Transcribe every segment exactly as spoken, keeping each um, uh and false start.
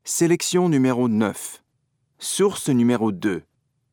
Sélection numéro neuf. Source numéro deux.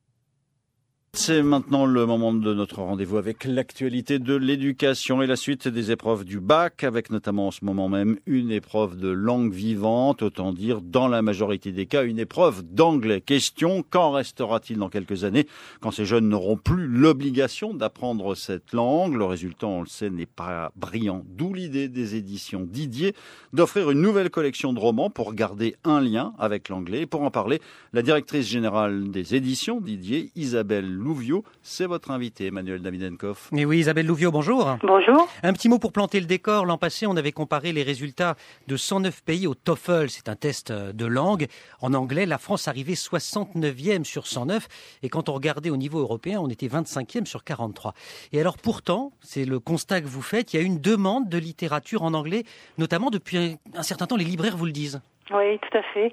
C'est maintenant le moment de notre rendez-vous avec l'actualité de l'éducation et la suite des épreuves du bac, avec notamment en ce moment même une épreuve de langue vivante, autant dire dans la majorité des cas une épreuve d'anglais. Question, qu'en restera-t-il dans quelques années quand ces jeunes n'auront plus l'obligation d'apprendre cette langue? Le résultat, on le sait, n'est pas brillant. D'où l'idée des éditions Didier d'offrir une nouvelle collection de romans pour garder un lien avec l'anglais. Et pour en parler, la directrice générale des éditions Didier, Isabelle Louviot, c'est votre invité, Emmanuel Davidenkoff. Et oui, Isabelle Louviot, bonjour. Bonjour. Un petit mot pour planter le décor. L'an passé, on avait comparé les résultats de cent neuf pays au TOEFL. C'est un test de langue. En anglais, la France arrivait soixante-neuvième sur cent neuf. Et quand on regardait au niveau européen, on était vingt-cinquième sur quarante-trois. Et alors pourtant, c'est le constat que vous faites, il y a une demande de littérature en anglais, notamment depuis un certain temps, les libraires vous le disent. Oui, tout à fait.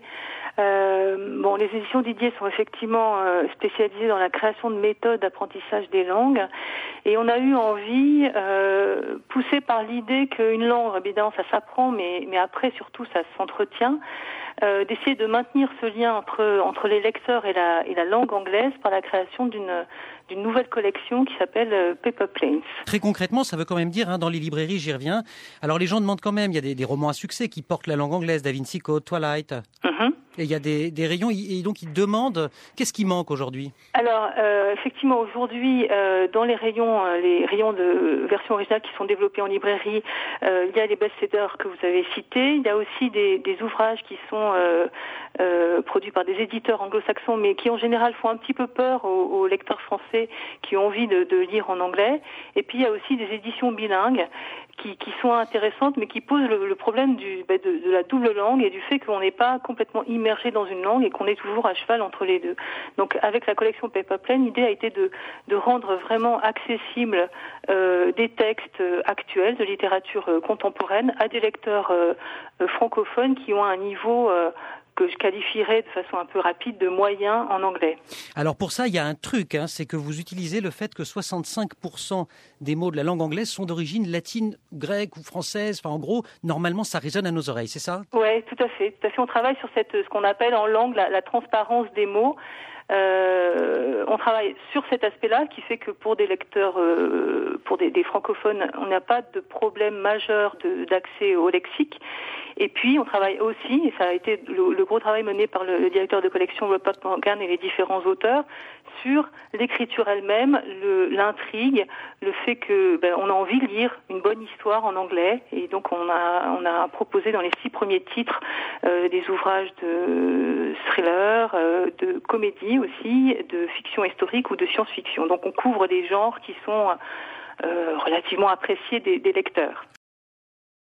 Euh, bon, les éditions Didier sont effectivement euh, spécialisées dans la création de méthodes d'apprentissage des langues, et on a eu envie, euh, poussé par l'idée qu'une langue, évidemment, ça s'apprend, mais mais après surtout ça s'entretient, euh, d'essayer de maintenir ce lien entre entre les lecteurs et la et la langue anglaise par la création d'une d'une nouvelle collection qui s'appelle euh, Paper Planes. Très concrètement, ça veut quand même dire, hein, dans les librairies, j'y reviens. Alors les gens demandent quand même, il y a des, des romans à succès qui portent la langue anglaise, Da Vinci Code, Twilight. Mm-hmm. Et il y a des, des rayons, et donc ils demandent, qu'est-ce qui manque aujourd'hui? Alors, euh, effectivement, aujourd'hui, euh, dans les rayons, euh, les rayons de version originale qui sont développés en librairie, euh, il y a les best-sellers que vous avez cités. Il y a aussi des, des ouvrages qui sont euh, euh, produits par des éditeurs anglo-saxons, mais qui en général font un petit peu peur aux, aux lecteurs français qui ont envie de, de lire en anglais. Et puis, il y a aussi des éditions bilingues qui, qui sont intéressantes, mais qui posent le, le problème du, bah, de, de la double langue et du fait qu'on n'est pas complètement immergé dans une langue et qu'on est toujours à cheval entre les deux. Donc, avec la collection Paper Plane, l'idée a été de, de rendre vraiment accessible euh, des textes actuels de littérature euh, contemporaine à des lecteurs euh, euh, francophones qui ont un niveau euh, que je qualifierais de façon un peu rapide de moyen en anglais. Alors pour ça, il y a un truc, hein, c'est que vous utilisez le fait que soixante-cinq pour cent des mots de la langue anglaise sont d'origine latine, grecque ou française. Enfin, en gros, normalement, ça résonne à nos oreilles, c'est ça? Oui, tout à fait. Tout à fait. On travaille sur cette, ce qu'on appelle en langue la, la transparence des mots. Euh, on travaille sur cet aspect-là qui fait que pour des lecteurs, euh, pour des, des francophones, on n'a pas de problème majeur de, d'accès au lexique. Et puis on travaille aussi, et ça a été le, le gros travail mené par le, le directeur de collection Rupert Morgan et les différents auteurs, sur l'écriture elle-même, le, l'intrigue, le fait que ben, on a envie de lire une bonne histoire en anglais, et donc on a on a proposé dans les six premiers titres euh, des ouvrages de thriller, euh, de comédie aussi, de fiction historique ou de science-fiction. Donc on couvre des genres qui sont euh, relativement appréciés des, des lecteurs.